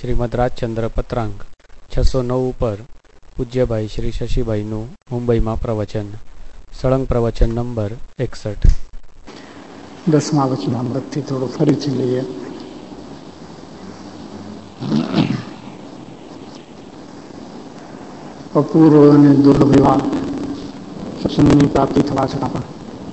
શ્રીમદ રાજચંદ્ર પત્રાંક 609 ઉપર પૂજ્યભાઈ શ્રી શશીભાઈનું મુંબઈમાં પ્રવચન. સળંગ પ્રવચન નંબર 61. 10મા વચનામૃતથી થોડું ફરીથી લઈએ. અપૂર્વ અને દુર્લભ એવા સત્સંગની પ્રાપ્તિ થવા છતાં પણ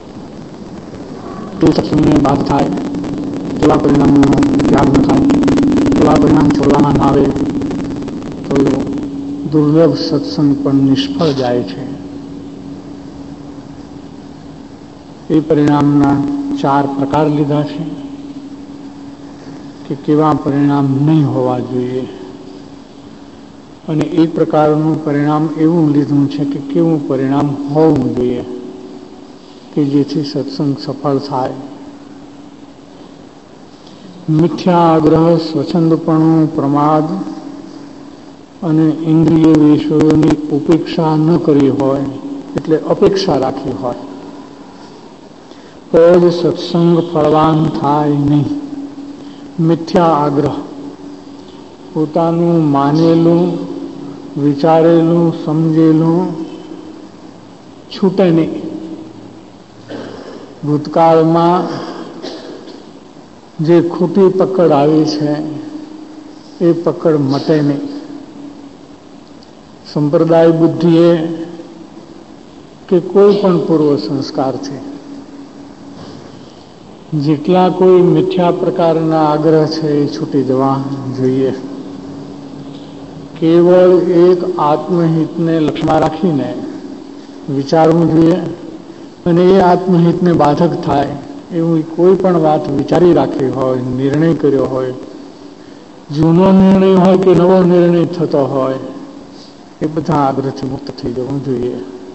તે સત્સંગને બાદ થાય તેવા પરિણામનો ત્યાગ ન થાય, તેવા પરિણામ છોડવામાં ના આવે તો દુર્લભ સત્સંગ પણ નિષ્ફળ જાય છે. એ પરિણામના 4 પ્રકાર લીધા છે કે કેવા પરિણામ નહીં હોવા જોઈએ, અને એક પ્રકારનું પરિણામ એવું લીધું છે કે કેવું પરિણામ હોવું જોઈએ કે જેથી સત્સંગ સફળ થાય. મિથ્યા આગ્રહ, સ્વચ્છંદપણું, પ્રમાદ અને ઇન્દ્રિય વિષયોની ઉપેક્ષા ન કરી હોય, એટલે અપેક્ષા રાખી હોય તો જ સત્સંગ ફળવાન થાય નહીં. મિથ્યા આગ્રહ, પોતાનું માનેલું, વિચારેલું, સમજેલું છૂટે નહીં. ભૂતકાળમાં જે ખોટી પકડ આવી છે એ પકડ મટે નહીં. સંપ્રદાય બુદ્ધિએ કે કોઈ પણ પૂર્વ સંસ્કારથી જેટલા કોઈ મિથ્યા પ્રકારના આગ્રહ છે એ છૂટી જવા જોઈએ. કેવળ એક આત્મહિતને લક્ષ્યમાં રાખીને વિચારવું જોઈએ, અને એ આત્મહિતને બાધક થાય એવું કોઈ પણ વાત વિચારી રાખી હોય, નિર્ણય કર્યો હોય, જૂનો નિર્ણય હોય કે નવો નિર્ણય થતો હોય, એ બધા આગ્રહથી મુક્ત થઈ જવું જોઈએ.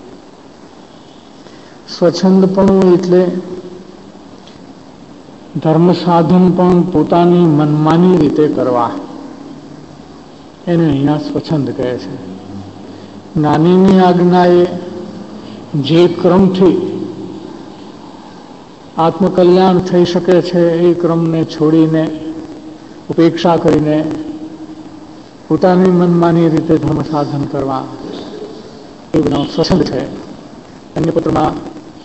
સ્વચ્છંદપણું એટલે ધર્મ સાધન પણ પોતાની મનમાની રીતે કરવા, એને અહીંયા સ્વચ્છંદ કહે છે. જ્ઞાનીની આજ્ઞાએ જે ક્રમથી આત્મકલ્યાણ થઈ શકે છે એ ક્રમને છોડીને, ઉપેક્ષા કરીને પોતાની મનમાની રીતે ધર્મ સાધન કરવા, એ બધા સ્વચ્છંદ છે. અન્ય પત્રમાં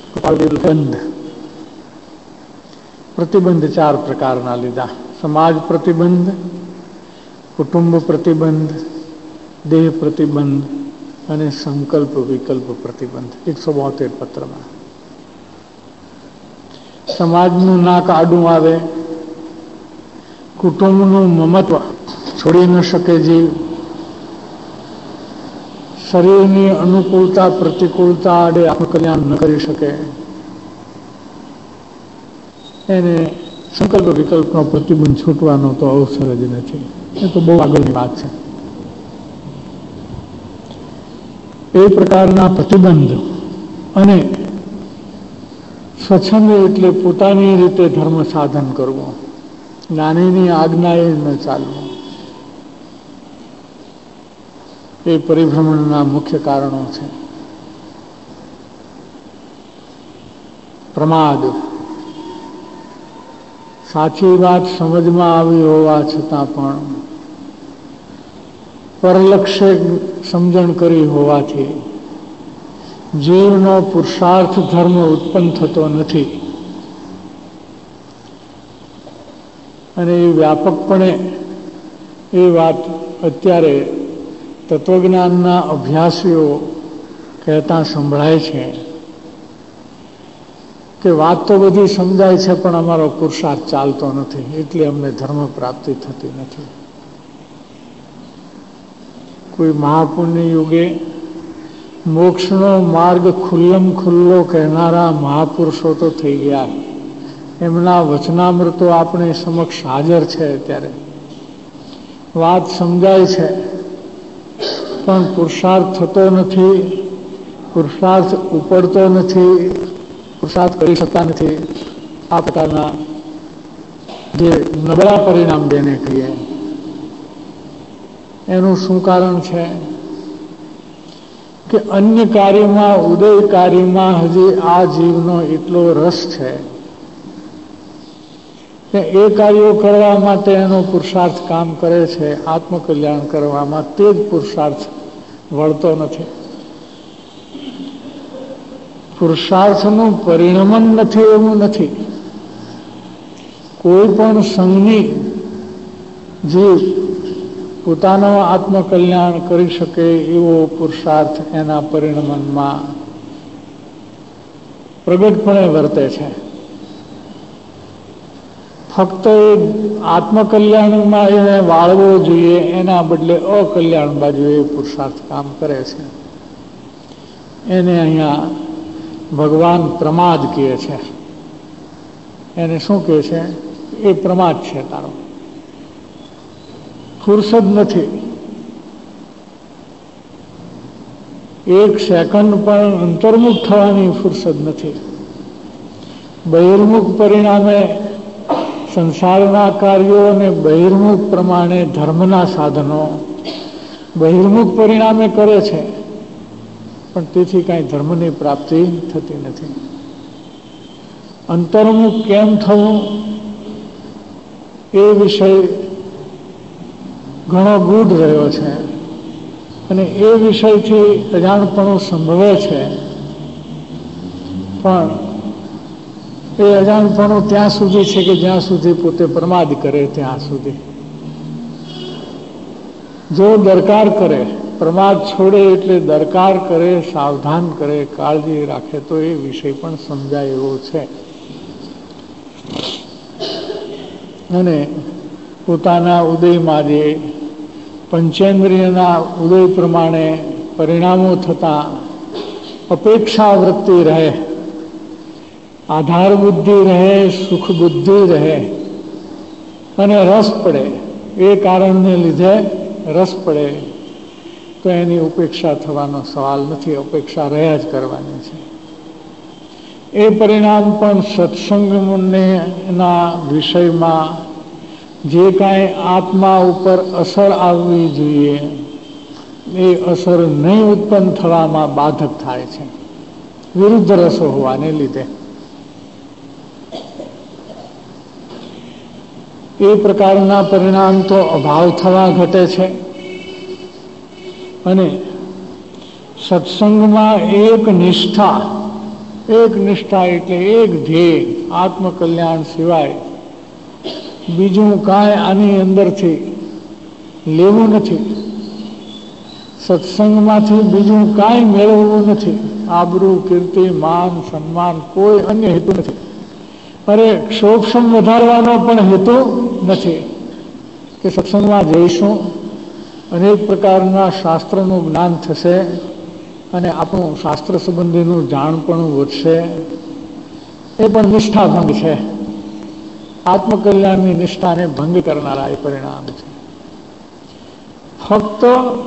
પ્રતિબંધ 4 પ્રકારના લીધા: સમાજ પ્રતિબંધ, કુટુંબ પ્રતિબંધ, દેહ પ્રતિબંધ અને સંકલ્પ વિકલ્પ પ્રતિબંધ. 172 પત્રમાં સમાજનું નાક આડું આવે, કુટુંબનું મમત્વ છોડી ન શકે જીવ, શરીરની અનુકૂળતા પ્રતિકૂળતા આડે આત્મકલ્યાણ ન કરી શકે, એને સંકલ્પ વિકલ્પનો પ્રતિબંધ છૂટવાનો તો અવસર જ નથી. એ તો બહુ આગળની વાત છે. એ પ્રકારના પ્રતિબંધ અને સ્વચ્છંદ એટલે પોતાની રીતે ધર્મ સાધન કરવું, જ્ઞાનીની આજ્ઞાએ ન ચાલવું, એ પરિભ્રમણના મુખ્ય કારણો છે. પ્રમાદ, સાચી વાત સમજમાં આવી હોવા છતાં પણ પરલક્ષે સમજણ કરી હોવાથી જીવનો પુરુષાર્થ ધર્મ ઉત્પન્ન થતો નથી, અને એ વ્યાપકપણે એ વાત અત્યારે તત્વજ્ઞાનના અભ્યાસીઓ કહેતા સંભળાય છે કે વાત તો બધી સમજાય છે પણ અમારો પુરુષાર્થ ચાલતો નથી, એટલે અમને ધર્મ પ્રાપ્તિ થતી નથી. કોઈ મહાપુણ્ય યુગે મોક્ષનો માર્ગ ખુલ્લમ ખુલ્લો કહેનારા મહાપુરુષો તો થઈ ગયા, એમના વચનામૃતો આપણે સમક્ષ હાજર છે. અત્યારે વાત સમજાય છે પણ પુરુષાર્થ થતો નથી, પુરુષાર્થ ઉપડતો નથી, પુરુષાર્થ કરી શકતા નથી. આ પ્રકારના જે નબળા પરિણામ જેને કહીએ, એનું શું કારણ છે કે અન્ય કાર્યમાં, ઉદય કાર્યમાં હજી આ જીવનો એટલો રસ છે કે એ કાર્યો કરવા માટે એનો પુરુષાર્થ કામ કરે છે, આત્મકલ્યાણ કરવામાં, તે જ પુરુષાર્થ વળતો નથી. પુરુષાર્થનું પરિણમન નથી એવું નથી. કોઈ પણ સંઘની જીવ પોતાનો આત્મકલ્યાણ કરી શકે એવો પુરુષાર્થ એના પરિણમનમાં પ્રગટપણે વર્તે છે. ફક્ત એ આત્મકલ્યાણમાં એને વાળવો જોઈએ, એના બદલે અકલ્યાણ બાજુ એ પુરુષાર્થ કામ કરે છે. એને અહીંયા ભગવાન પ્રમાદ કહે છે. એને શું કહે છે? એ પ્રમાદ છે તારો, ફુરસદ નથી. એક સેકન્ડ પણ અંતર્મુખ થવાની ફુરસદ નથી. બહિર્મુખ પરિણામે સંસારના કાર્યો અને બહિર્મુખ પ્રમાણે ધર્મના સાધનો બહિર્મુખ પરિણામે કરે છે, પણ તેથી કાંઈ ધર્મની પ્રાપ્તિ થતી નથી. અંતર્મુખ કેમ થવું એ વિષય ઘણો ગૂઢ રહ્યો છે અને એ વિષયથી અજાણપણું સંભવે છે. પણ એ અજાણપણું ત્યાં સુધી છે કે જ્યાં સુધી પોતે પ્રમાદ કરે ત્યાં સુધી. જો દરકાર કરે, પ્રમાદ છોડે એટલે દરકાર કરે, સાવધાન કરે, કાળજી રાખે, તો એ વિષય પણ સમજાય એવો છે. અને પોતાના ઉદયમાં જે પંચેન્દ્રિયના ઉદય પ્રમાણે પરિણામો થતા અપેક્ષા વૃત્તિ રહે, આધાર બુદ્ધિ રહે, સુખ બુદ્ધિ રહે અને રસ પડે, એ કારણને લીધે રસ પડે, તો એની ઉપેક્ષા થવાનો સવાલ નથી. અપેક્ષા રહ્યા જ કરવાની છે. એ પરિણામ પણ સત્સંગના વિષયમાં જે કાંઈ આત્મા ઉપર અસર આવવી જોઈએ એ અસર નહીં ઉત્પન્ન થવામાં બાધક થાય છે, વિરુદ્ધ રસો હોવાને લીધે. એ પ્રકારના પરિણામ તો અભાવ થવા ઘટે છે. અને સત્સંગમાં એક નિષ્ઠા એટલે એક ધ્યેય, આત્મકલ્યાણ સિવાય બીજું કાંઈ આની અંદરથી લેવું નથી. સત્સંગમાંથી બીજું કાંઈ મેળવવું નથી. આબરૂ, કીર્તિ, માન, સન્માન, કોઈ અન્ય હેતુ નથી. અરે ક્ષોક્ષમ વધારવાનો પણ હેતુ નથી કે સત્સંગમાં જઈશું, અનેક પ્રકારના શાસ્ત્રનું જ્ઞાન થશે અને આપણું શાસ્ત્ર સંબંધીનું જાણપણું વધશે. એ પણ નિષ્ઠાભંગ છે. આત્મકલ્યાણની નિષ્ઠાને ભંગ કરનારા એ પરિણામ છે. ફક્ત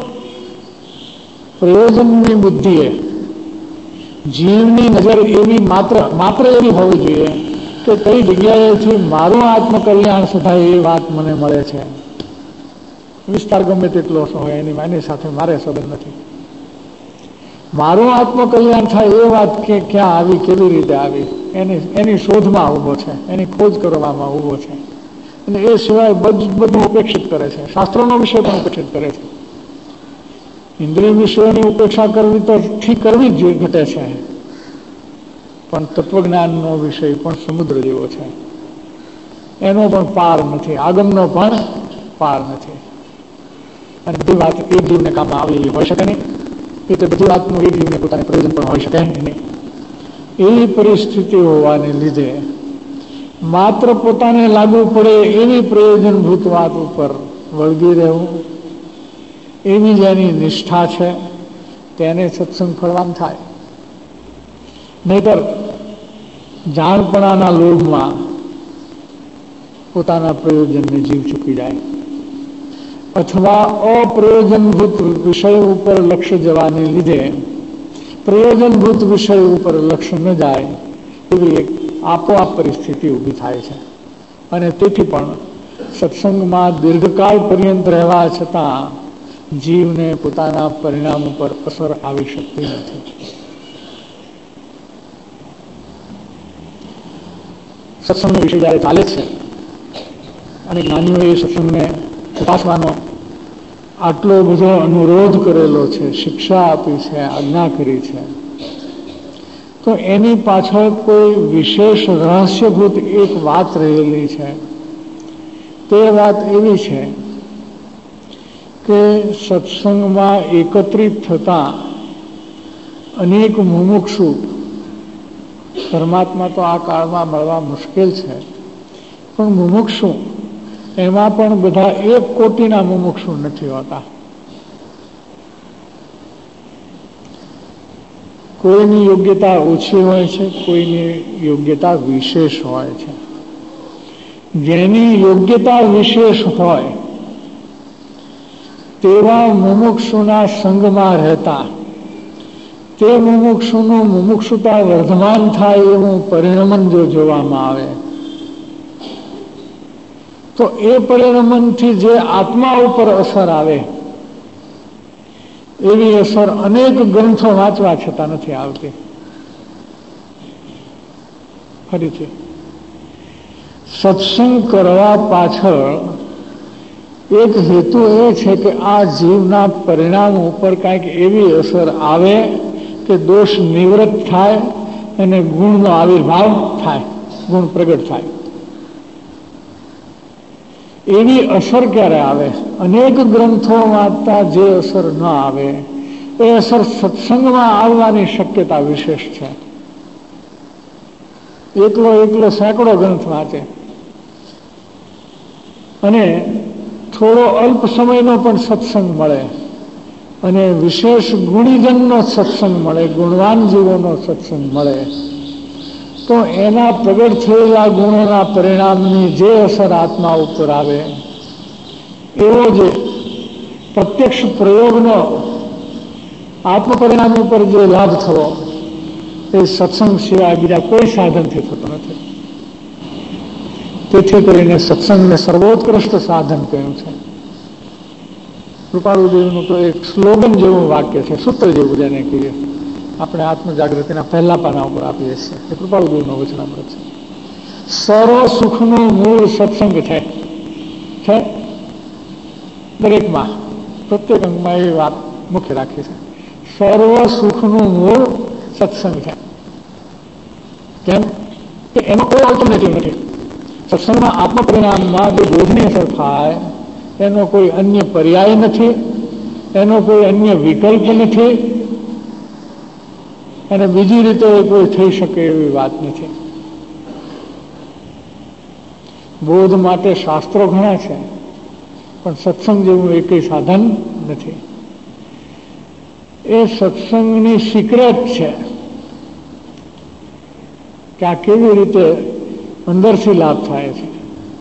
પ્રયોજનની બુદ્ધિએ જીવની નજર એવી માત્ર એવી હોવી જોઈએ કે કઈ જગ્યાએથી મારું આત્મકલ્યાણ થાય એ વાત મને મળે છે. વિસ્તાર ગમે તેટલો હોય એની સાથે મારે સંબંધ નથી. મારું આત્મકલ્યાણ થાય એ વાત કે ક્યાં આવી, કેવી રીતે આવી, એની શોધમાં ઊભો છે, એની ખોજ કરવામાં ઊભો છે. અને એ સિવાય બધું ઉપેક્ષિત કરે છે. શાસ્ત્રોનો વિષય પણ ઉપેક્ષિત કરે છે. ઇન્દ્રિય વિષયોની ઉપેક્ષા કરવી તો ઠીક કરવી જ ઘટે છે, પણ તત્વજ્ઞાનનો વિષય પણ સમુદ્ર જેવો છે. એનો પણ પાર નથી, આગમનો પણ પાર નથી. અને બધી વાત એક જીવને કામમાં આવી હોઈ શકે નહીં. એ તો બધી વાતનું એક જીવને પોતાને પ્રયોજન પણ હોઈ શકે નહીં. એવી પરિસ્થિતિ હોવાને લીધે માત્ર પોતાને લાગુ પડે એવી પ્રયોજનભૂત વાત ઉપર વળગી રહેવું, એવી જેની નિષ્ઠા છે તેને સત્સંગ ફળવાન થાય. નહીતર જાણપણાના લોભમાં પોતાના પ્રયોજનને જીવ ચૂકી જાય, અથવા અપ્રયોજનભૂત વિષય ઉપર લક્ષ્ય જવાને લીધે પ્રયોજનભૂત વિષય ઉપર લક્ષ્ય ન જાય એવી એક આપોઆપ પરિસ્થિતિ ઊભી થાય છે. અને તેથી પણ સત્સંગમાં દીર્ઘકાળ પર્યંત રહેવા છતાં જીવને પોતાના પરિણામ ઉપર અસર આવી શકતી નથી. સત્સંગનો વિષય જ્યારે ચાલે છે અને જ્ઞાનીઓએ સત્સંગને તપાસવાનો આટલો બધો અનુરોધ કરેલો છે, શિક્ષા આપી છે, આજ્ઞા કરી છે, તો એની પાછળ કોઈ વિશેષ રહસ્યભૂત એક વાત રહેલી છે. તે વાત એવી છે કે સત્સંગમાં એકત્રિત થતા અનેક મુમુક્ષુ, પરમાત્મા તો આ કાળમાં મળવા મુશ્કેલ છે, પણ મુમુક્ષુ એમાં પણ બધા એક કોટીના મુમુક્ષુ નથી હોતા. કોઈની યોગ્યતા ઓછી હોય છે, કોઈની યોગ્યતા વિશેષ હોય છે. જેની યોગ્યતા વિશેષ હોય તેવા મુમુક્ષુના સંગમાં રહેતા તે મુમુક્ષુનું મુમુક્ષુતા વર્ધમાન થાય એવું પરિણમન જો જોવામાં આવે તો એ પરિણમનથી જે આત્મા ઉપર અસર આવે એવી અસર અનેક ગ્રંથો વાંચવા છતાં નથી આવતી. ફરીથી સત્સંગ કરવા પાછળ એક હેતુ એ છે કે આ જીવના પરિણામ ઉપર કાંઈક એવી અસર આવે કે દોષ નિવૃત્ત થાય અને ગુણનો આવિર્ભાવ થાય, ગુણ પ્રગટ થાય. એવી અસર ક્યારે આવે? અનેક ગ્રંથો વાંચતા જે અસર ન આવે એ અસર સત્સંગમાં આવવાની શક્યતા વિશેષ છે. એકલો સેંકડો ગ્રંથ વાંચે અને થોડો અલ્પ સમયનો પણ સત્સંગ મળે અને વિશેષ ગુણીજનનો સત્સંગ મળે, ગુણવાન જીવોનો સત્સંગ મળે, તો એના પ્રગટ થયેલા ગુણોના પરિણામની જે અસર આત્મા ઉપર આવે એવો જે પ્રત્યક્ષ પ્રયોગનો આત્મ પરિણામ ઉપર જે લાભ થવો એ સત્સંગ સિવાય બીજા કોઈ સાધનથી થતો નથી. તેથી કરીને સત્સંગને સર્વોત્કૃષ્ટ સાધન કહ્યું છે. કૃપાળુદેવનું તો એક સ્લોગન જેવું વાક્ય છે, સૂત્ર જેવું જેને કહીએ, આપણે આત્મજાગૃતિના પહેલા પાના ઉપર આપીએ છીએ. એ કૃપાળુદેવનું વચનામૃત છે. સર્વ સુખનું મૂળ સત્સંગ છે. દરેકમાં પ્રત્યેક અંગમાં એ વાત મુખ્ય રાખી છે. સર્વ સુખનું મૂળ સત્સંગ છે. કેમ કે એનો કોઈ ઓલ્ટરનેટિવ નથી. સત્સંગમાં આત્મ પરિણામમાં જે બોધની અસર થાય એનો કોઈ અન્ય પર્યાય નથી, એનો કોઈ અન્ય વિકલ્પ નથી અને બીજી રીતે કોઈ થઈ શકે એવી વાત નથી. બોધ માટે શાસ્ત્રો ઘણા છે પણ સત્સંગ જેવું એકય સાધન નથી. એ સત્સંગની સિક્રેટ છે કે આ કેવી રીતે અંદરથી લાભ થાય છે.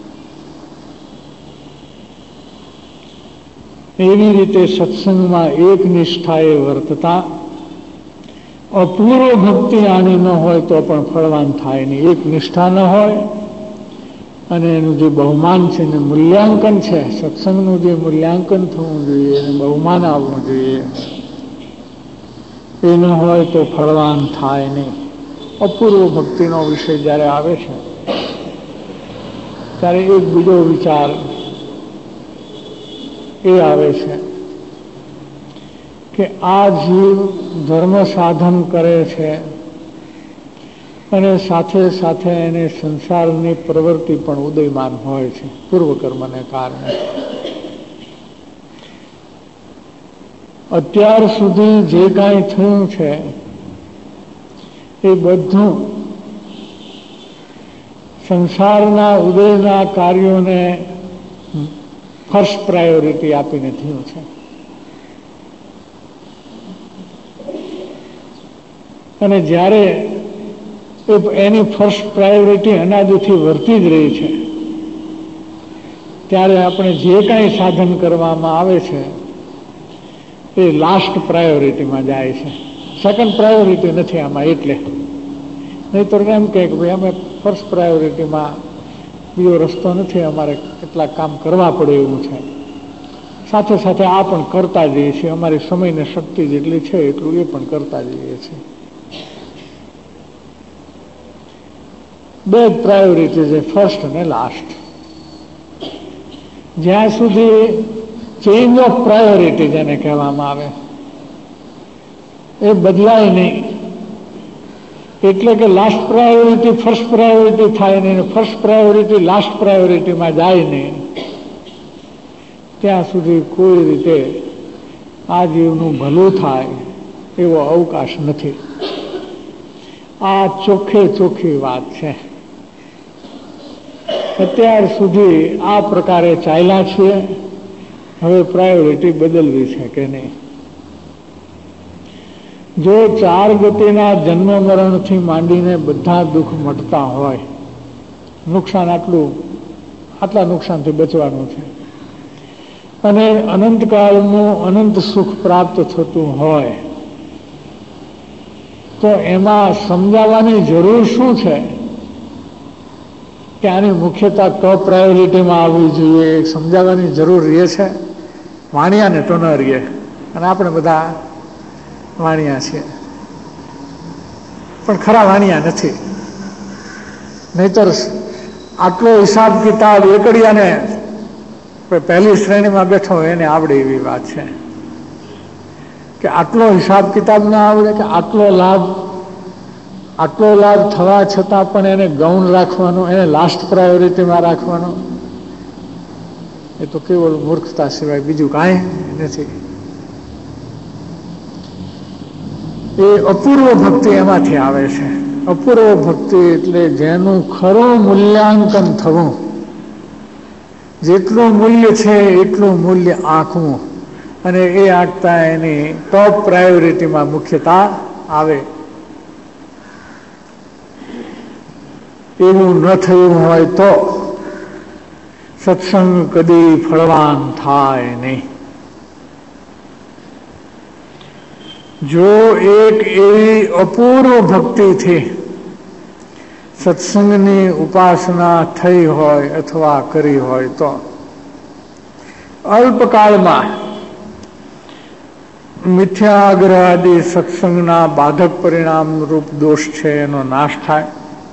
એવી રીતે સત્સંગમાં એક નિષ્ઠાએ વર્તતા અપૂર્વ ભક્તિ આની ન હોય તો પણ ફળવાન થાય નહીં. એક નિષ્ઠા ન હોય અને એનું જે બહુમાન છે ને મૂલ્યાંકન છે, સત્સંગનું જે મૂલ્યાંકન થવું જોઈએ અને બહુમાન આવવું જોઈએ એ ન હોય તો ફળવાન થાય નહીં. અપૂર્વ ભક્તિનો વિષય જ્યારે આવે છે ત્યારે એક બીજો વિચાર એ આવે છે કે આ જીવ ધર્મ સાધન કરે છે અને સાથે સાથે એને સંસારની પ્રવૃત્તિ પણ ઉદયમાન હોય છે પૂર્વકર્મને કારણે. અત્યાર સુધી જે કાંઈ થયું છે એ બધું સંસારના ઉદયના કાર્યોને ફર્સ્ટ પ્રાયોરિટી આપીને થયું છે. અને જ્યારે એની ફર્સ્ટ પ્રાયોરિટી અનાદિથી વર્તી જ રહી છે ત્યારે આપણે જે કાંઈ સાધન કરવામાં આવે છે એ લાસ્ટ પ્રાયોરિટીમાં જાય છે. સેકન્ડ પ્રાયોરિટી નથી આમાં. એટલે નહીં તો એમ કહે કે ભાઈ અમે ફર્સ્ટ પ્રાયોરિટીમાં બીજો રસ્તો નથી, અમારે કેટલાક કામ કરવા પડે એવું છે. સાથે સાથે આ પણ કરતા જઈએ છીએ, અમારી સમયને શક્તિ જેટલી છે એટલું એ પણ કરતા જઈએ છીએ. બે જ પ્રાયોરિટી છે, ફર્સ્ટ અને લાસ્ટ. જ્યાં સુધી ચેન્જ ઓફ પ્રાયોરિટી જેને કહેવામાં આવે એ બદલાય નહીં, એટલે કે લાસ્ટ પ્રાયોરિટી ફર્સ્ટ પ્રાયોરિટી થાય નહીં, ફર્સ્ટ પ્રાયોરિટી લાસ્ટ પ્રાયોરિટીમાં જાય નહીં, ત્યાં સુધી કોઈ રીતે આ જીવનું ભલું થાય એવો અવકાશ નથી. આ ચોખ્ખે ચોખ્ખી વાત છે. અત્યાર સુધી આ પ્રકારે ચાલ્યા છીએ, હવે પ્રાયોરિટી બદલવી છે કે નહીં? જો ચાર ગતિના જન્મ મરણથી માંડીને બધા દુઃખ મટતા હોય, નુકસાન આટલા નુકસાનથી બચવાનું છે, અને અનંતકાળનું અનંત સુખ પ્રાપ્ત થતું હોય, તો એમાં સમજાવવાની જરૂર શું છે કે આની મુખ્યતા ટોપ પ્રાયોરિટીમાં આવવી જોઈએ? સમજાવવાની જરૂર રહે છે? વાણિયાને તો ન રહીએ, અને આપણે બધા વાણિયા છીએ, પણ ખરા વાણિયા નથી. નહીતર આટલો હિસાબ કિતાબ એકડિયાને પહેલી શ્રેણીમાં બેઠો હોય એને આવડે એવી વાત છે કે આટલો હિસાબ કિતાબ ના આવડે, કે આટલો લાભ થવા છતાં પણ એને ગૌણ રાખવાનો, એને લાસ્ટ પ્રાયોરિટીમાં રાખવાનો, એ તો કેવળ મૂર્ખતા સિવાય બીજું કાંઈ નથી. એ અપૂર્વ ભક્તિ એમાંથી આવે છે. અપૂર્વ ભક્તિ એટલે જેનું ખરું મૂલ્યાંકન થવું, જેટલું મૂલ્ય છે એટલું મૂલ્ય આંકવું, અને એ આંકતા એની ટોપ પ્રાયોરિટીમાં મુખ્યતા આવે. એવું ન થયું હોય તો સત્સંગ કદી ફળવાન થાય નહીં. જો એક એવી અપૂર્વ ભક્તિથી સત્સંગની ઉપાસના થઈ હોય અથવા કરી હોય તો અલ્પકાળમાં મિથ્યાગ્રહ આદિ સત્સંગના બાધક પરિણામ રૂપ દોષ છે એનો નાશ થાય.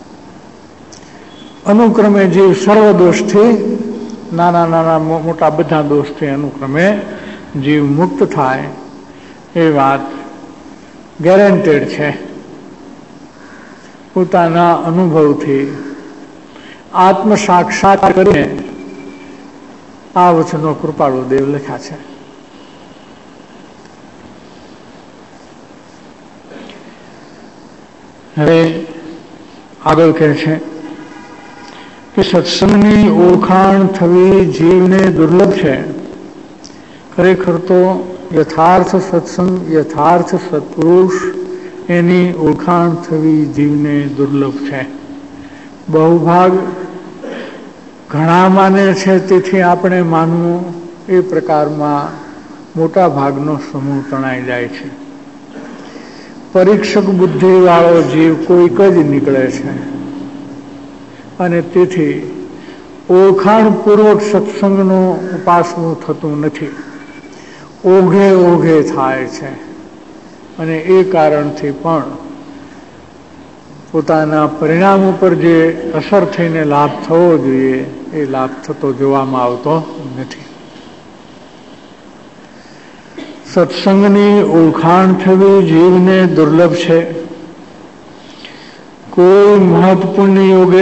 અનુક્રમે જીવ સર્વ દોષથી, નાના મોટા બધા દોષથી અનુક્રમે જીવ મુક્ત થાય. એ વાત ગેરંટેડ છે. પોતાના અનુભવથી આત્મ સાક્ષાત કરીને આ વચનો કૃપાળુ દેવ લખ્યા છે. હવે આગળ કહે છે કે સત્સંગની ઓળખાણ થવી જીવને દુર્લભ છે. ખરેખર તો યથાર્થ સત્સંગ, યથાર્થ સત્પુરુષ, એની ઓળખાણ થવી જીવને દુર્લભ છે. બહુભાગ ઘણા માને છે તેથી આપણે માનવું, એ પ્રકારમાં મોટા ભાગનો સમૂહ તણાઈ જાય છે. પરીક્ષક બુદ્ધિ વાળો જીવ કોઈક જ નીકળે છે, અને તેથી ઓળખાણપૂર્વક સત્સંગનું ઉપાસનું થતું નથી. ઓઘે થાય છે, અને એ કારણથી પણ પોતાના પરિણામ ઉપર જે અસર થઈને લાભ થવો જોઈએ એ લાભ થતો જોવામાં આવતો નથી. સત્સંગની ઓળખાણ થવી જીવને દુર્લભ છે. કોઈ મહત્વપૂર્ણ યોગે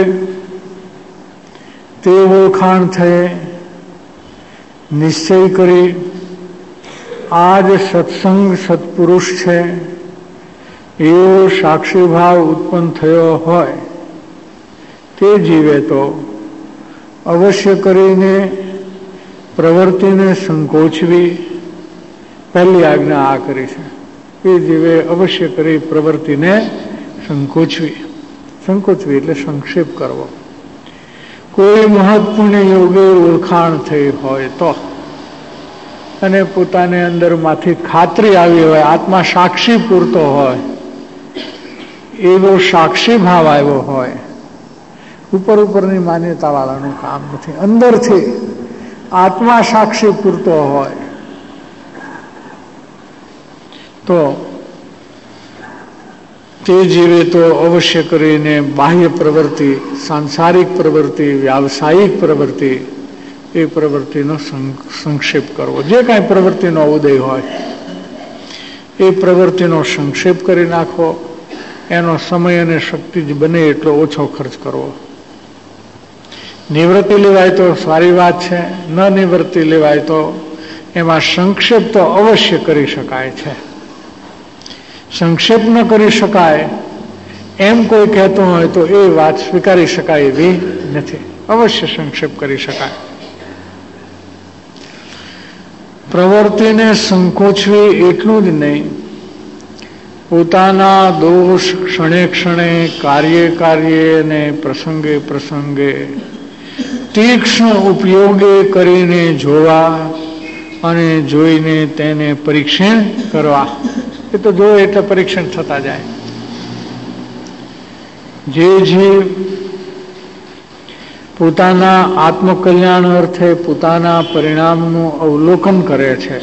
તે ઓળખાણ થઈ નિશ્ચય કરી આ જ સત્સંગ સત્પુરુષ છે એવો સાક્ષી ભાવ ઉત્પન્ન થયો હોય તે જીવે તો અવશ્ય કરીને પ્રવૃત્તિને સંકોચવી, પહેલી આજ્ઞા આ કરી છે, એ જીવે અવશ્ય કરી પ્રવૃત્તિને સંકોચવી એટલે સંક્ષેપ કરવો. કોઈ મહત્વપૂર્ણ યોગે ઓળખાણ થઈ હોય તો, અને પોતાને અંદરમાંથી ખાતરી આવી હોય, આત્મા સાક્ષી પૂરતો હોય, એવો સાક્ષી ભાવ આવ્યો હોય, ઉપરની માન્યતા વાળાનું કામ નથી. અંદરથી આત્મા સાક્ષી પૂરતો હોય તો તે જીવે તો અવશ્ય કરીને બાહ્ય પ્રવૃત્તિ, સાંસારિક પ્રવૃત્તિ, વ્યાવસાયિક પ્રવૃત્તિ એ પ્રવૃત્તિનો સંક્ષેપ કરવો. જે કાંઈ પ્રવૃત્તિનો ઉદય હોય એ પ્રવૃત્તિનો સંક્ષેપ કરી નાખવો. એનો સમય અને શક્તિ જ બને એટલો ઓછો ખર્ચ કરવો. નિવૃત્તિ લેવાય તો સારી વાત છે, ન નિવૃત્તિ લેવાય તો એમાં સંક્ષેપ તો અવશ્ય કરી શકાય છે. સંક્ષેપ ન કરી શકાય એમ કોઈ કહેતો હોય તો એ વાત સ્વીકારી શકાય એવી નથી. અવશ્ય સંક્ષેપ કરી શકાય. પ્રવૃત્તિને સંકોચવી એટલું જ નહીં, પોતાના દોષ ક્ષણે ક્ષણે કાર્યે અને પ્રસંગે પ્રસંગે તીક્ષ્ણ ઉપયોગે કરીને જોવા અને જોઈને તેને પરીક્ષણ કરવા. એ તો જો એટલે પરીક્ષણ થતા જાય. જે જીવ પોતાના આત્મકલ્યાણ અર્થે પોતાના પરિણામનું અવલોકન કરે છે,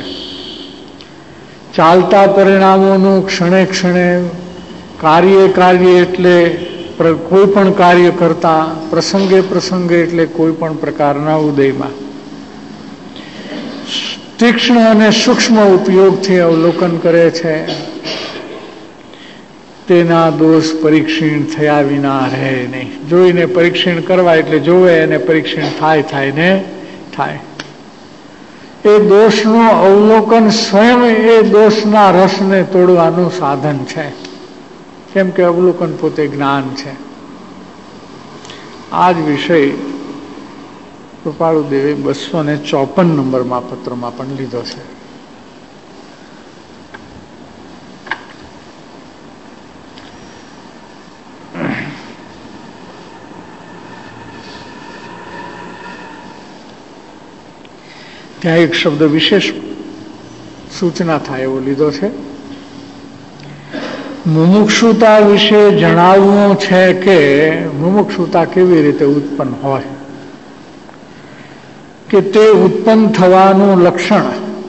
ચાલતા પરિણામોનું ક્ષણે ક્ષણે કાર્ય એટલે કોઈ પણ કાર્ય કરતા, પ્રસંગે પ્રસંગે એટલે કોઈ પણ પ્રકારના ઉદયમાં તીક્ષ્ણ અને સૂક્ષ્મ ઉપયોગથી અવલોકન કરે છે, તેના દોષ પરીક્ષણ થયા વિના રહે નહીં. જોઈને પરીક્ષણ કરવા એટલે જોવે અને પરીક્ષણ થાય ને થાય. એ દોષનું અવલોકન સ્વયં એ દોષના રસને તોડવાનું સાધન છે. કેમ કે અવલોકન પોતે જ્ઞાન છે. આ જ વિષય કૃપાળુદેવે 254 નંબરમાં પત્રમાં પણ લીધો છે. ત્યાં એક શબ્દ વિશેષ સૂચના થાય એવો લીધો છે. મુમુક્ષુતા વિશે જણાવવું છે કે મુમુક્ષુતા કેવી રીતે ઉત્પન્ન હોય, કે તે ઉત્પન્ન થવાનું લક્ષણ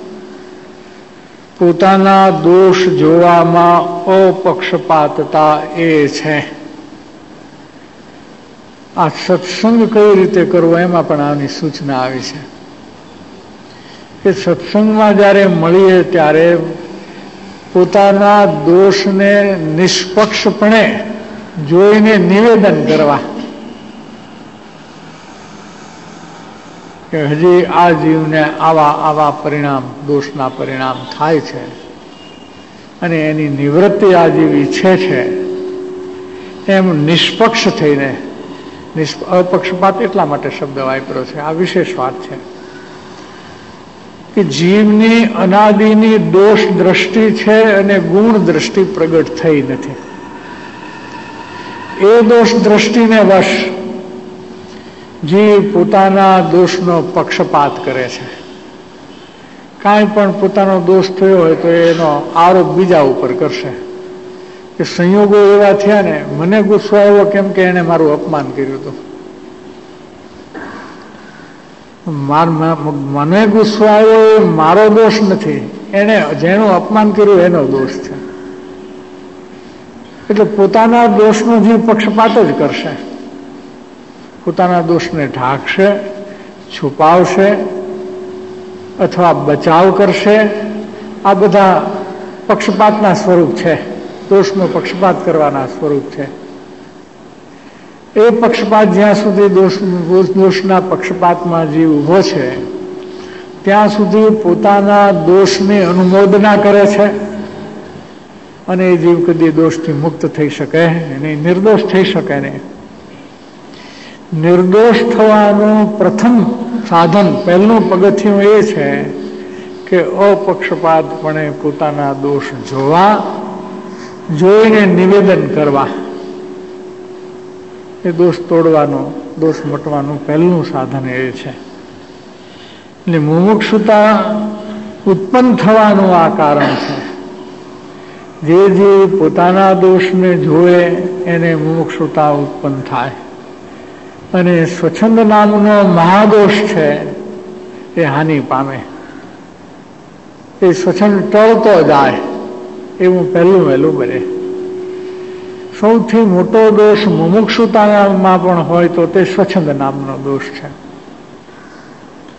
પોતાના દોષ જોવામાં અપક્ષપાતતા એ છે. આ સત્સંગ કઈ રીતે કરવો એમાં પણ આની સૂચના આવી છે કે સત્સંગમાં જ્યારે મળીએ ત્યારે પોતાના દોષને નિષ્પક્ષપણે જોઈને નિવેદન કરવા કે હજી આ જીવને આવા પરિણામ, દોષના પરિણામ થાય છે અને એની નિવૃત્તિ આ જીવ ઈચ્છે છે, એમ નિષ્પક્ષ થઈને, અપક્ષપાત એટલા માટે શબ્દ વાપર્યો છે, આ વિશેષ વાત છે કે જીવની અનાદિની દોષ દ્રષ્ટિ છે અને ગુણ દ્રષ્ટિ પ્રગટ થઈ નથી. એ દોષ દ્રષ્ટિને વશ જીવ પોતાના દોષનો પક્ષપાત કરે છે. કાંઈ પણ પોતાનો દોષ થયો હોય તો એનો આરોપ બીજા ઉપર કરશે કે સંયોગો એવા થયા ને, મને ગુસ્સો આવ્યો કેમ કે એને મારું અપમાન કર્યું હતું, મને ગુસ્સો આવ્યો એ મારો દોષ નથી, એને જેનું અપમાન કર્યું એનો દોષ છે. એટલે પોતાના દોષનો જીવ પક્ષપાત જ કરશે, પોતાના દોષને ઢાંકશે, છુપાવશે અથવા બચાવ કરશે. આ બધા પક્ષપાતના સ્વરૂપ છે, દોષનો પક્ષપાત કરવાના સ્વરૂપ છે. એ પક્ષપાત જ્યાં સુધી દોષના પક્ષપાતમાં જીવ ઉભો છે ત્યાં સુધી પોતાના દોષની અનુમોદના કરે છે અને એ જીવ કદી દોષથી મુક્ત થઈ શકે નહીં, નિર્દોષ થઈ શકે નહીં. નિર્દોષ થવાનું પ્રથમ સાધન, પહેલું પગથિયું એ છે કે અપક્ષપાતપણે પોતાના દોષ જોવા, જોઈને નિવેદન કરવા. એ દોષ તોડવાનું, દોષ મટવાનું પહેલું સાધન એ છે. એટલે મુમુક્ષુતા ઉત્પન્ન થવાનું આ કારણ છે. જે પોતાના દોષને જોવે એને મુમુક્ષુતા ઉત્પન્ન થાય. અને સ્વચ્છંદ નામનો મહાદોષ છે એ હાનિ પામે, એ સ્વચ્છંદ ટળતો જાય એવું વહેલું બને. સૌથી મોટો દોષ મુમુક્ષુતામાં પણ હોય તો તે સ્વચ્છંદ નામનો દોષ છે.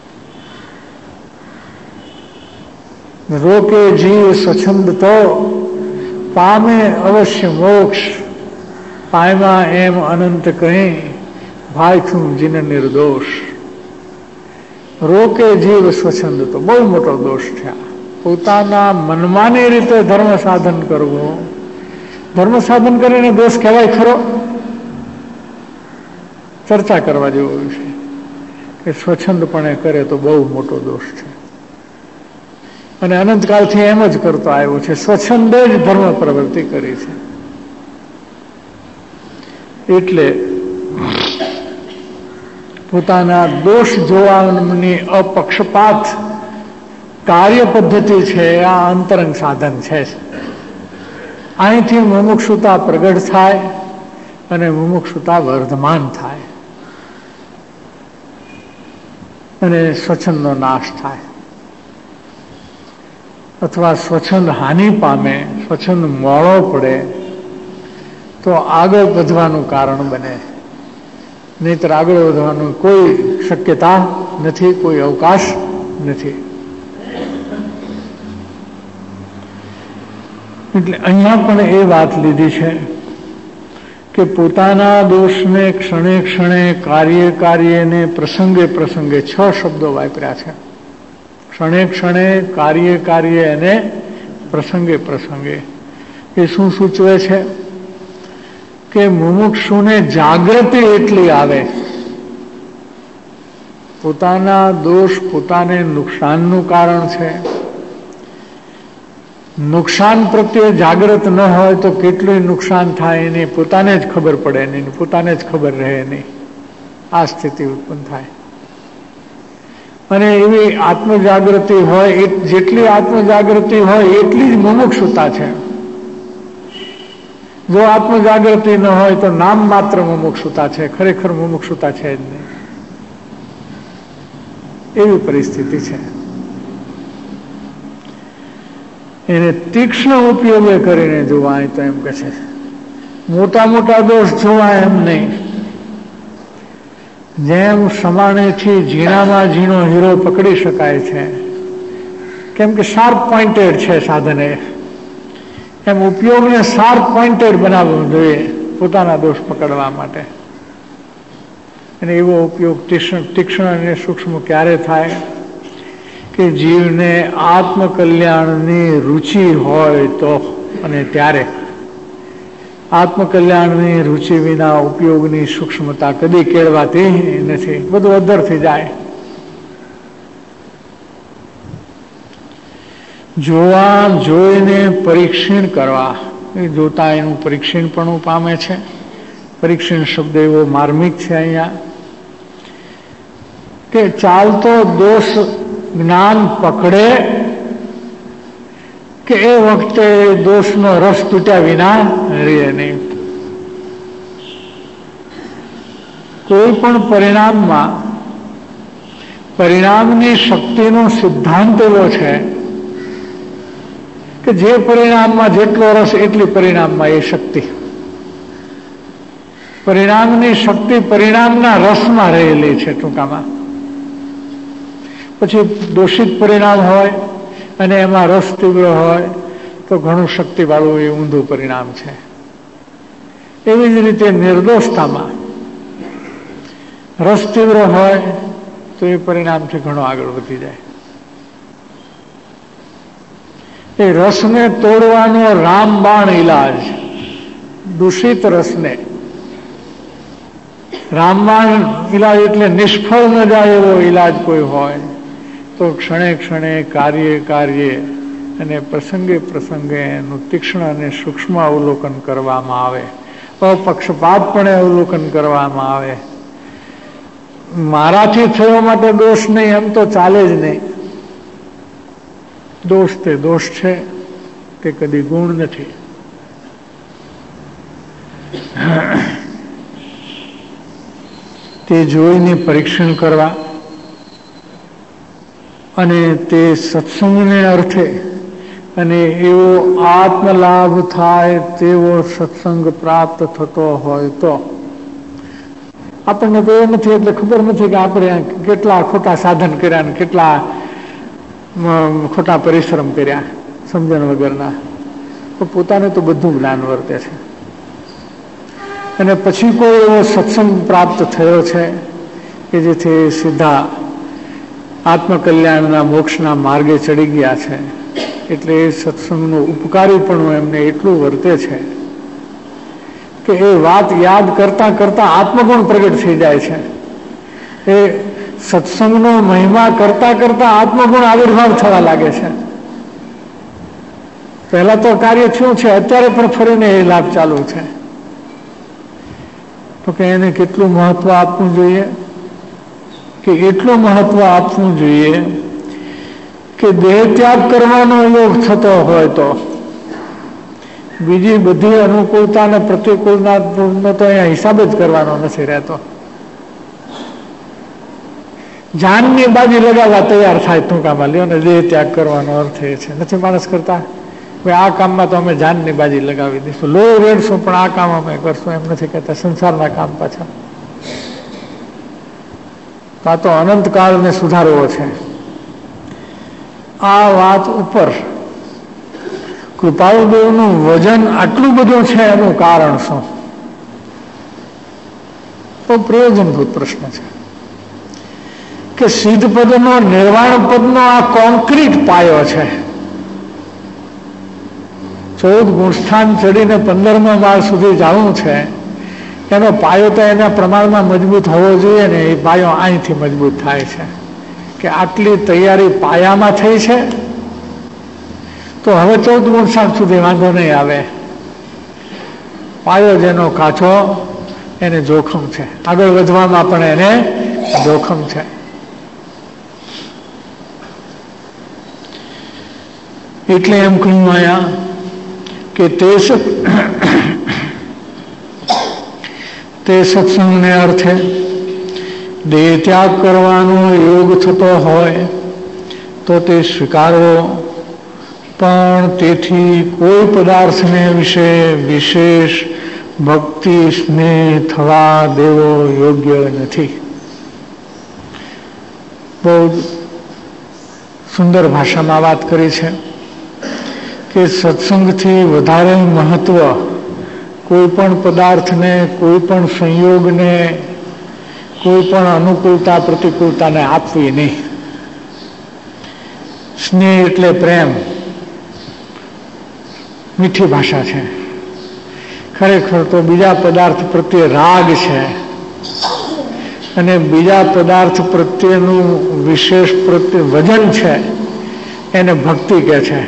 રોકે જીવ સ્વચ્છંદ તો પામે અવશ્ય મોક્ષ, પાયમાં એમ અનંત કહી ભાઈ છું જીન નિર્દોષ. રોકે જીવ સ્વચ્છંદ તો બહુ મોટો દોષ છે. પોતાના મનમાની રીતે ધર્મ સાધન કરવું, ધર્મ સાધન કરીને દોષ કહેવાય ખરો? ચર્ચા કરવા જેવું છે કે સ્વચ્છંદપણે કરે તો બહુ મોટો દોષ છે. અને અનંતકાળથી એમ જ કરતો આવ્યો છે, સ્વચ્છંદે જ ધર્મ પ્રવૃત્તિ કરી છે. એટલે પોતાના દોષ જોવાની અપક્ષપાત કાર્ય પદ્ધતિ છે, આ અંતરંગ સાધન છે. અહીંથી મુમુક્ષુતા પ્રગટ થાય અને મુમુક્ષુતા વર્ધમાન થાય અને સ્વચ્છંદનો નાશ થાય, અથવા સ્વચ્છંદ હાનિ પામે, સ્વચ્છંદ મોળો પડે તો આગળ વધવાનું કારણ બને. નહીતર આગળ વધવાનું કોઈ શક્યતા નથી, કોઈ અવકાશ નથી. એટલે અહીંયા પણ એ વાત લીધી છે કે પોતાના દોષને ક્ષણે ક્ષણે, કાર્ય કાર્યને, પ્રસંગે પ્રસંગે 6 શબ્દો વાપર્યા છે. ક્ષણે ક્ષણે, કાર્ય કાર્ય અને પ્રસંગે પ્રસંગે. એ શું સૂચવે છે કે મુમુક્ષુને જાગૃતિ એટલી આવે, પોતાના દોષ પોતાને નુકસાનનું કારણ છે. નુકસાન પ્રત્યે જાગૃત ન હોય તો કેટલું નુકસાન થાય એની પોતાને જ ખબર પડે નહીં, પોતાને જ ખબર રહે નહીં. આ સ્થિતિ ઉત્પન્ન થાય. અને એવી આત્મજાગૃતિ હોય, જેટલી આત્મજાગૃતિ હોય એટલી જ મુમુક્ષુતા છે. જો આત્મજાગૃતિ ન હોય તો નામ માત્ર મુમુક્ષુતા છે, ખરેખર મુમુક્ષુતા છે જ નહીં. એવી પરિસ્થિતિ છે. એને તીક્ષ્ણ ઉપયોગે કરીને જોવાય તો એમ કે છે મોટા મોટા દોષ જોવાય એમ નહીં. જેમ સમાનેથી ઝીણામાં ઝીણો હીરો પકડી શકાય છે, કેમ કે શાર્પ પોઇન્ટેડ છે સાધને, એમ ઉપયોગને શાર્પ પોઇન્ટેડ બનાવવો જોઈએ પોતાના દોષ પકડવા માટે. અને એવો ઉપયોગ તીક્ષ્ણ અને સૂક્ષ્મ ક્યારે થાય કે જીવને આત્મકલ્યાણની રુચિ હોય તો, અને ત્યારે. આત્મકલ્યાણની રુચિ વિના ઉપયોગની સૂક્ષ્મતા કદી કેળવાતી નથી, બધું અદ્ધરથી જાય. જોવા જોઈને પરીક્ષણ કરવા, એ જોતા એનું પરીક્ષણ પણ પામે છે. પરીક્ષણ શબ્દ એવો માર્મિક છે અહીંયા કે ચાલતો દોષ જ્ઞાન પકડે કે એ વખતે દોષનો રસ તૂટ્યા વિના રહે નહીં. કોઈ પણ પરિણામમાં પરિણામની શક્તિનો સિદ્ધાંત એવો છે કે જે પરિણામમાં જેટલો રસ એટલી પરિણામમાં એ શક્તિ. પરિણામની શક્તિ પરિણામના રસમાં રહેલી છે ટૂંકામાં. પછી દોષિત પરિણામ હોય અને એમાં રસ તીવ્ર હોય તો ઘણું શક્તિવાળું એ ઊંધું પરિણામ છે. એવી જ રીતે નિર્દોષતામાં રસ તીવ્ર હોય તો એ પરિણામથી ઘણો આગળ વધી જાય. એ રસને તોડવાનો રામબાણ ઈલાજ, દૂષિત રસને રામબાણ ઈલાજ એટલે નિષ્ફળ ન જાય એવો ઈલાજ કોઈ હોય તો ક્ષણે ક્ષણે, કાર્ય કાર્ય અને પ્રસંગે પ્રસંગે એનું તીક્ષ્ણ અને સૂક્ષ્મ અવલોકન કરવામાં આવે, અપક્ષપાતપણે અવલોકન કરવામાં આવે. મારાથી થયો માટે દોષ નહીં એમ તો ચાલે જ નહીં. દોષ તે દોષ છે, તે કદી ગુણ નથી. તે જોઈને પરીક્ષણ કરવા અને તે સત્સંગને અર્થે અને એવો આત્મલાભ થાય તેવો સત્સંગ પ્રાપ્ત થતો હોય તો. આપણને તો એ નથી એટલે ખબર નથી કે આપણે કેટલા ખોટા સાધન કર્યા ને કેટલા ખોટા પરિશ્રમ કર્યા સમજણ વગરના, તો પોતાને તો બધું જ્ઞાન વર્તે છે. અને પછી કોઈ એવો સત્સંગ પ્રાપ્ત થયો છે કે જેથી સીધા આત્મકલ્યાણના મોક્ષના માર્ગે ચડી ગયા છે, એટલે એ સત્સંગનું ઉપકારીપણું એમને એટલું વર્તે છે કે એ વાત યાદ કરતા કરતા આત્મગુણ પ્રગટ થઈ જાય છે. એ સત્સંગનો મહિમા કરતા કરતા આત્મગુણ આવિર્ભાવ થવા લાગે છે. પહેલા તો કાર્ય થયું છે, અત્યારે પણ ફરીને એ લાભ ચાલુ છે. તો કે એને કેટલું મહત્વ આપવું જોઈએ, કે એટલું મહત્વ આપવું જોઈએ કે દેહ ત્યાગ કરવાનો યોગ થતો હોય તો બીજી બધી અનુકૂળતા અને પ્રતિકૂળતા તો અહીંયા હિસાબ જ કરવાનો નથી રહેતો. જાનની બાજી લગાવવા તૈયાર થાય ટૂંકામાં લ્યો ને, દેહ ત્યાગ કરવાનો અર્થ એ છે. નથી માણસ કરતા આ કામમાં તો અમે જાનની બાજી લગાવી દઈશું, લોહી રેડશું પણ આ કામ અમે કરશું, એમ નથી કહેતા. સંસારના કામ પાછા આ તો અનંતકાળને સુધારવો છે. આ વાત ઉપર કૃપાળુદેવનું વજન આટલું બધું છે, એનું કારણ શું? તો પ્રયોજનભૂત પ્રશ્ન છે કે સિદ્ધ પદનો નિર્વાણ પદનો આ કોન્ક્રીટ પાયો છે. 14 ગુણસ્થાન ચડીને 15મા માળ સુધી જવું છે, એનો પાયો તો એના પ્રમાણમાં મજબૂત હોવો જોઈએ ને. એ પાયો અહીંથી મજબૂત થાય છે કે આટલી તૈયારી પાયામાં થઈ છે, તો હવે 14 ગુણસ્થાન સુધી વાંધો નહીં આવે. પાયો જેનો કાચો એને જોખમ છે, આગળ વધવામાં પણ એને જોખમ છે. એટલે એમ કહ્યું અહીંયા કે તે સત્સંગને અર્થે દેહ ત્યાગ કરવાનો યોગ થતો હોય તો તે સ્વીકારવો, પણ તેથી કોઈ પદાર્થને વિશે વિશેષ ભક્તિ સ્નેહ થવા દેવો યોગ્ય નથી. બહુ સુંદર ભાષામાં વાત કરી છે કે સત્સંગથી વધારે મહત્વ કોઈ પણ પદાર્થને, કોઈ પણ સંયોગને, કોઈ પણ અનુકૂળતા પ્રતિકૂળતાને આપવી નહીં. સ્નેહ એટલે પ્રેમ, મીઠી ભાષા છે. ખરેખર તો બીજા પદાર્થ પ્રત્યે રાગ છે, અને બીજા પદાર્થ પ્રત્યેનું વિશેષ પ્રત્યે વજન છે, એને ભક્તિ કહે છે.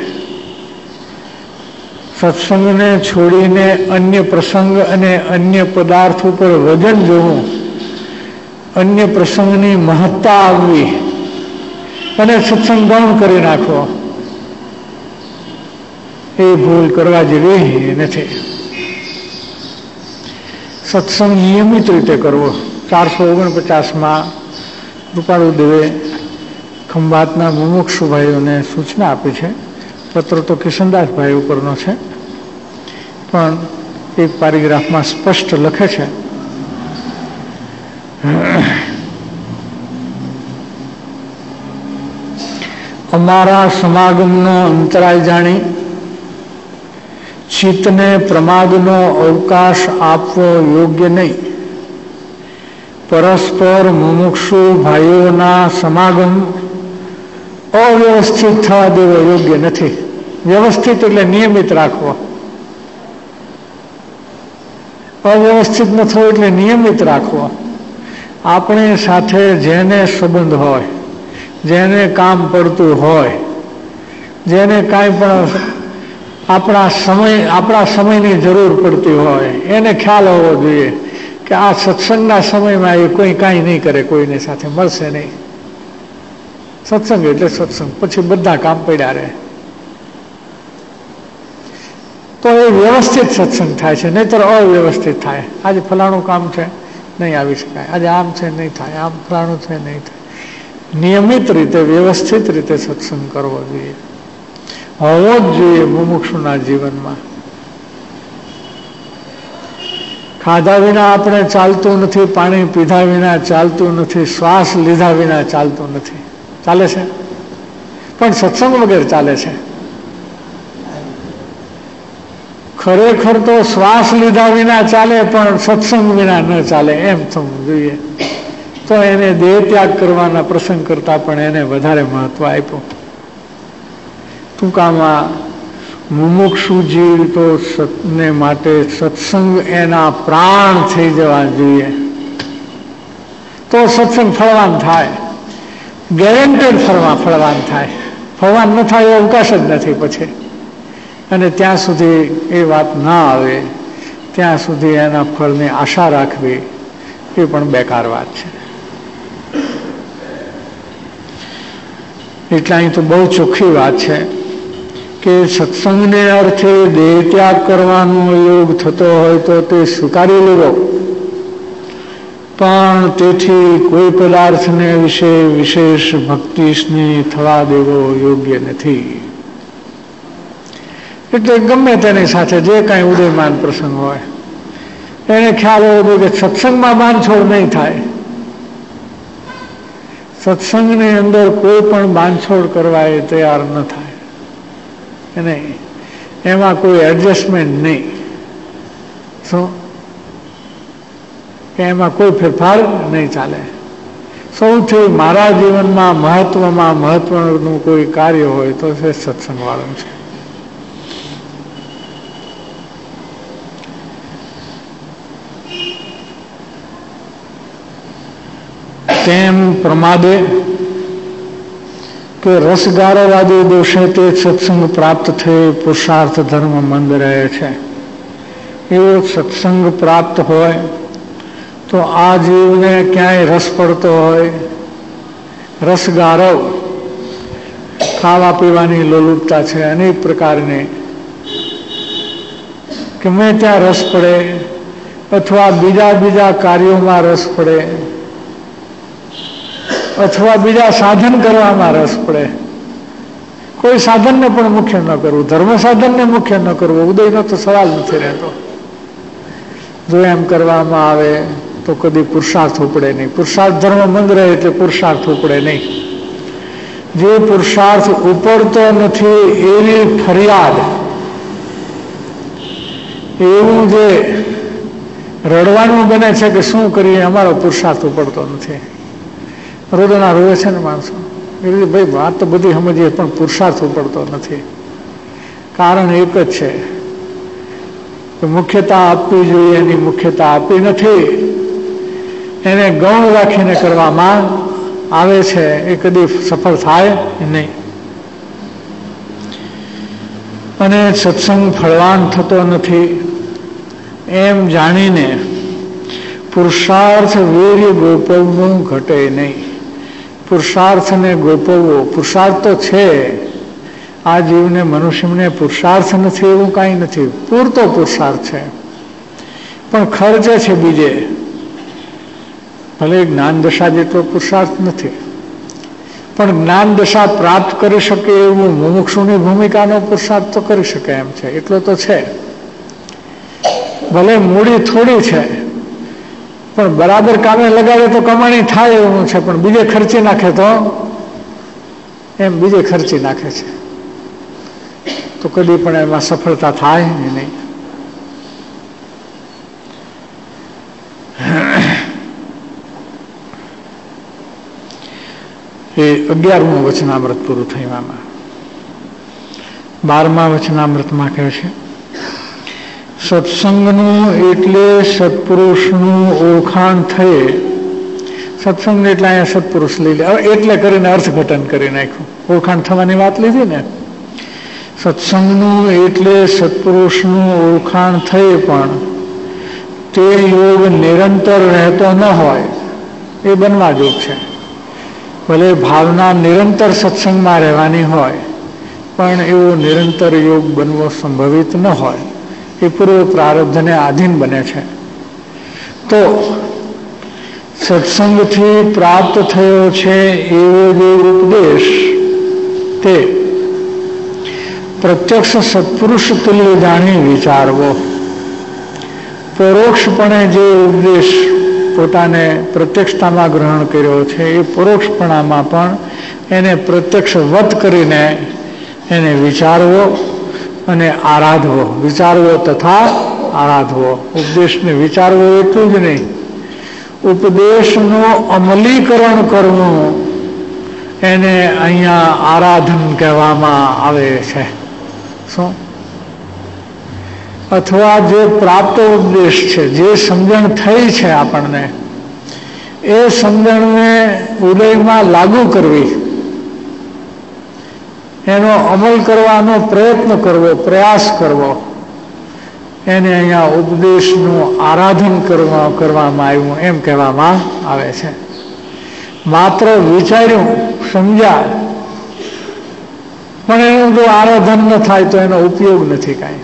સત્સંગને છોડીને અન્ય પ્રસંગ અને અન્ય પદાર્થ ઉપર વજન જોવું, અન્ય પ્રસંગની મહત્તા આવવી અને સત્સંગ ગૌણ કરી નાખવો, એ ભૂલ કરવા જેવી નથી. સત્સંગ નિયમિત રીતે કરવો. 449માં કૃપાળુદેવે ખંભાતના મુમુક્ષુ ભાઈઓને સૂચના આપી છે. પત્ર તો કિશનદાસભાઈ ઉપરનો છે, પણ એક પેરેગ્રાફમાં સ્પષ્ટ લખે છે અમારા સમાગમનો અંતરાય જાણી ચિત્તને પ્રમાદનો અવકાશ આપવો યોગ્ય નહીં. પરસ્પર મુમુક્ષુ ભાઈઓના સમાગમ અવ્યવસ્થિત થવા દેવો યોગ્ય નથી. વ્યવસ્થિત એટલે નિયમિત રાખવો, અવ્યવસ્થિત ન થવો એટલે નિયમિત રાખવો. આપણી સાથે જેને સંબંધ હોય, જેને કામ પડતું હોય, જેને કાંઈ પણ આપણા સમયની જરૂર પડતી હોય, એને ખ્યાલ હોવો જોઈએ કે આ સત્સંગના સમયમાં એ કોઈ કાંઈ નહીં કરે, કોઈની સાથે મળશે નહીં. સત્સંગ એટલે સત્સંગ, પછી બધા કામ પડ્યા રહે. તો એ વ્યવસ્થિત સત્સંગ થાય છે, નહીતર અવ્યવસ્થિત થાય. આજે ફલાણું કામ છે, નહીં આવી શકાય. આજે આમ છે, નહીં થાય. આમ ફલાણું છે, નહીં થાય. નિયમિત રીતે, વ્યવસ્થિત રીતે સત્સંગ કરવો જોઈએ, હોવો જ જોઈએ મુમુક્ષુના જીવનમાં. ખાધા વિના આપણે ચાલતું નથી, પાણી પીધા વિના ચાલતું નથી, શ્વાસ લીધા વિના ચાલતું નથી. ચાલે છે? પણ સત્સંગ વગર ચાલે છે. ખરેખર તો શ્વાસ લીધા વિના ચાલે, પણ સત્સંગ વિના ન ચાલે એમ સમજવું જોઈએ. તો એને દેહ ત્યાગ કરવાના પ્રસંગ કરતા પણ એને વધારે મહત્વ આપ્યું. ટૂંકામાં મુમુક્ષુ જીવ તો સતને માટે સત્સંગ એના પ્રાણ થઈ જવા જોઈએ, તો સત્સંગ ફળવાન થાય. ગેરંટેડ ફળવાન થાય. ફળવાન ન થાય એ અવકાશ જ નથી પછી. અને ત્યાં સુધી એ વાત ના આવે ત્યાં સુધી એના ફળની આશા રાખવી એ પણ બેકાર વાત છે. એટલે અહીં તો બહુ ચોખ્ખી વાત છે કે સત્સંગને અર્થે દેહ ત્યાગ કરવાનો યોગ થતો હોય તો તે સ્વીકારી લેવો, પણ તેથી કોઈ પદાર્થને વિશે વિશેષ ભક્તિ સ્નેહ થવા દેવો યોગ્ય નથી. એટલે ગમે તેની સાથે જે કાંઈ ઉદયમાન પ્રસંગ હોય એને ખ્યાલ હોવો કે સત્સંગમાં બાંધછોડ નહીં થાય. સત્સંગની અંદર કોઈ પણ બાંધછોડ કરવા એ તૈયાર ન થાય. નહીં, એમાં કોઈ એડજસ્ટમેન્ટ નહીં. શું કે એમાં કોઈ ફેરફાર નહીં ચાલે. સૌથી મારા જીવનમાં મહત્વનું કોઈ કાર્ય હોય તો છે સત્સંગ વાળું છે. તેમ પ્રમાદે કે રસગારવાદી દોષે તે સત્સંગ પ્રાપ્ત થઈ પુરુષાર્થ ધર્મ મંદ રહે છે. એવો સત્સંગ પ્રાપ્ત હોય તો આ જીવને ક્યાંય રસ પડતો હોય, રસગારવ ખાવા પીવાની લોલુપતા છે અનેક પ્રકારની, કે મેં ત્યાં રસ પડે અથવા બીજા કાર્યોમાં રસ પડે અથવા બીજા સાધન કરવામાં રસ પડે. કોઈ સાધનને પણ મુખ્ય ન કરવું, ધર્મ સાધનને મુખ્ય ન કરવું, ઉદયનો તો સવાલ નથી રહેતો. જો એમ કરવામાં આવે તો કદી પુરુષાર્થ ઉપડે નહીં. પુરુષાર્થ ધર્મ મંદ રહે એટલે પુરુષાર્થ ઉપડે નહીં. જે પુરુષાર્થ ઉપડતો નથી એની ફરિયાદ, એવું જે રડવાનું બને છે કે શું કરીએ અમારો પુરુષાર્થ ઉપડતો નથી. રોદના રોવે છે ને માણસો, એ રીતે ભાઈ વાત તો બધી સમજીએ પણ પુરુષાર્થ ઉપડતો નથી. કારણ એક જ છે કે મુખ્યતા આપવી જોઈએ એની મુખ્યતા આપી નથી. એને ગૌણ રાખીને કરવામાં આવે છે, એ કદી સફળ થાય નહીં. અને સત્સંગ ફળવાન થતો નથી એમ જાણીને પુરુષાર્થ વીર્ય ગોપવવું ઘટે નહીં. પુરુષાર્થને ગોપવવો, પુરુષાર્થ તો છે. આ જીવને મનુષ્યને પુરુષાર્થ નથી એવું કાંઈ નથી, પૂરતો પુરુષાર્થ છે, પણ ખર્ચે છે બીજે. ભલે જ્ઞાન દશા જેટલો પુરુષાર્થ નથી, પણ જ્ઞાન દશા પ્રાપ્ત કરી શકે એવું મુમુક્ષુની ભૂમિકાનો પુરુષાર્થ તો કરી શકે એમ છે, એટલો તો છે. ભલે મૂડી થોડી છે પણ બરાબર કામે લગાડે તો કમાણી થાય એવું છે, પણ બીજે ખર્ચી નાખે તો એમ બીજે ખર્ચી નાખે છે તો કદી પણ એમાં સફળતા થાય નહીં. એ 11મું વચનામૃત પૂરું થયું. આમાં 12મા વચનામૃતમાં કહે છે સત્સંગનું એટલે સત્પુરુષનું ઓળખાણ થયે. સત્સંગ એટલે અહીંયા સત્પુરુષ લઈ લે, એટલે કરીને અર્થઘટન કરી નાખ્યું. ઓળખાણ થવાની વાત લીધી ને. સત્સંગનું એટલે સત્પુરુષનું ઓળખાણ થયે પણ તે યોગ નિરંતર રહેતો ન હોય એ બનવા જોગ છે. ભલે ભાવના નિરંતર સત્સંગમાં રહેવાની હોય પણ એવો નિરંતર યોગ બનવો સંભવિત ન હોય, એ પૂર્વ પ્રારબ્ધને આધીન બને છે. તો સત્સંગથી પ્રાપ્ત થયો છે એવો જે ઉપદેશ તે પ્રત્યક્ષ સત્પુરુષ તુલ્ય જાણી વિચારવો. પરોક્ષપણે જે ઉપદેશ પોતાને પ્રત્યક્ષતામાં ગ્રહણ કર્યો છે એ પરોક્ષપણામાં પણ એને પ્રત્યક્ષ વત કરીને એને વિચારવો અને આરાધવો, વિચારવો તથા આરાધવો. ઉપદેશને વિચારવો એટલું જ નહીં, ઉપદેશનું અમલીકરણ કરવું એને અહીંયા આરાધન કહેવામાં આવે છે. શું? અથવા જે પ્રાપ્ત ઉપદેશ છે, જે સમજણ થઈ છે આપણને, એ સમજણને ઉદયમાં લાગુ કરવી, એનો અમલ કરવાનો પ્રયત્ન કરવો, પ્રયાસ કરવો, એને અહીંયા ઉપદેશનું આરાધન કરવામાં આવ્યું એમ કહેવામાં આવે છે. માત્ર વિચાર્યું, સમજ્યા, પણ એનું જો આરાધન ન થાય તો એનો ઉપયોગ નથી કાંઈ.